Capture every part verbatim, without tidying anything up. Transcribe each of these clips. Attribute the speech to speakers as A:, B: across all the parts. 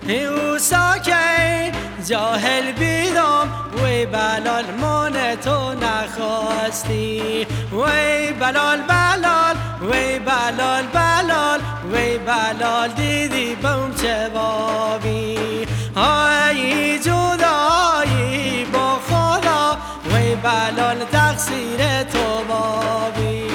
A: او ساکی جاهل بیدم وی بلال من تو نخواستی وی بلال بلال وی بلال بلال وی بلال دیدی بوم چه بابی های جدایی با خدا وی بلال تقصیر تو بابی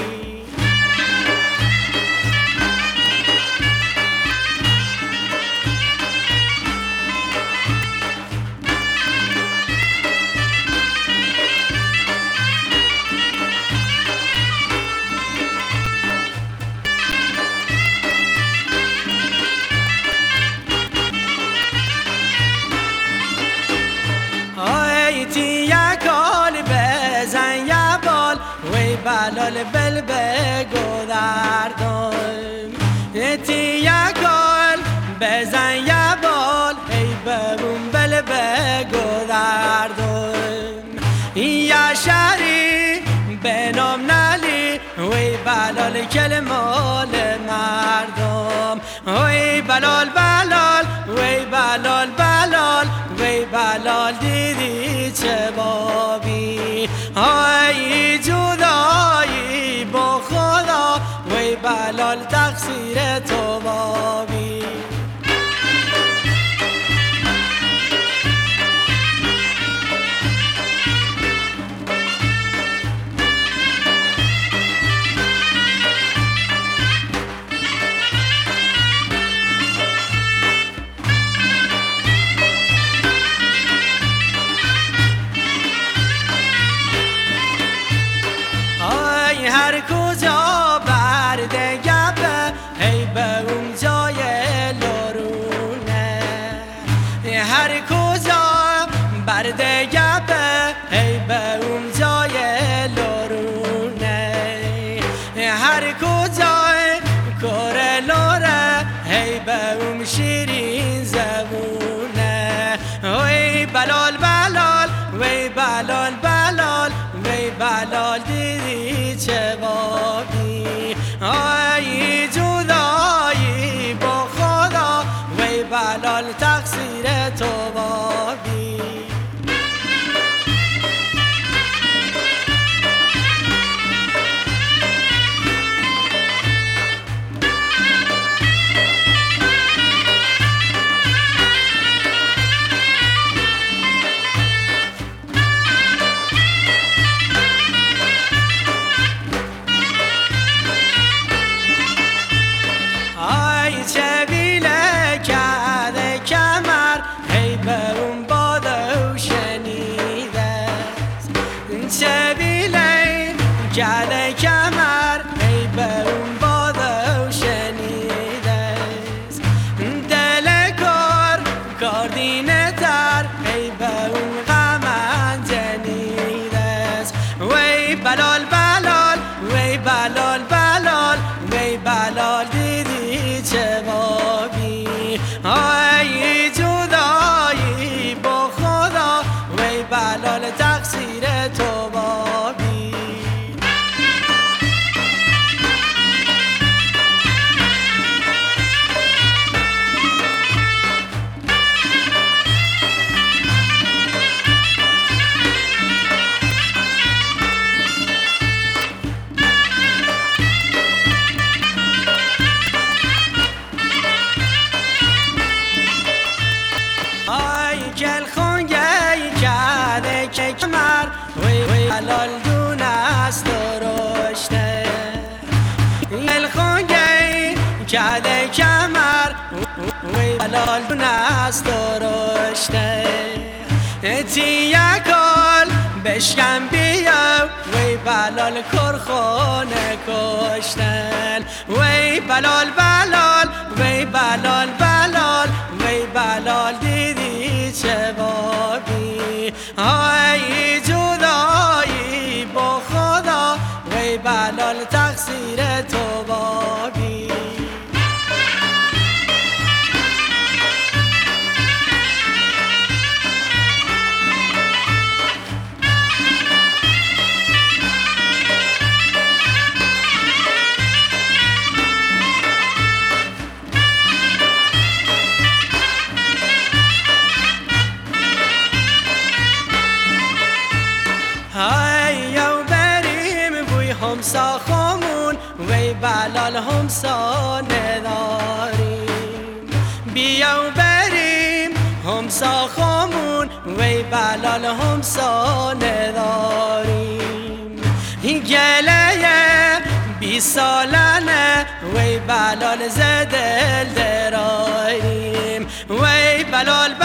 A: وی بلال بل بگو دردم تی یکال بزن یه بال ای ببون بل بگو دردم یا شری به نام نلی وی بلال کل مال مردم وی بلال بلال وی بلال بلال وی بلال دیدی چه بابی های جدایی با خدا وی بلال تقصیر تو بابی هر کجا برده گبه ای به اون جای لارونه هر کجا برده گبه ای به اون جای لارونه هر کجا کره لاره ای به اون شیرین زبونه وی بلال بلال وی بلال بلال وی بلال دیدی چه بابی آی جدایی با خدا وی بلال تقصیر تو بابی چه بیله کرده کمر ای به اون باده و شنیده چه بیله کرده کمر ای به اون باده و شنیده دل کار کاردینه تر ای به اون غمن جنیده وی بلال بلال وی بلال بلال وی بلال دیدی چه بابی آی جدایی با خدا وی بلال تقصیر تو بابی گل خونگی کرده که کمر وی وی بلال دون است درشته گل خونگی کرده کمر وی بلال دون است درشته تی یکال بشکن بیا وی بلال کرخونه کشتن وی بلال بلال وی بلال بلال وی بلال دیدی چه بابی آی جدایی با خدا وی بلال تقصیر تو بابی همسا خامون وی بلال همسا نداریم بیا و بریم همسا خامون وی بلال همسا نداریم گله بی سالانه وی بلال زدل دراریم وی بلال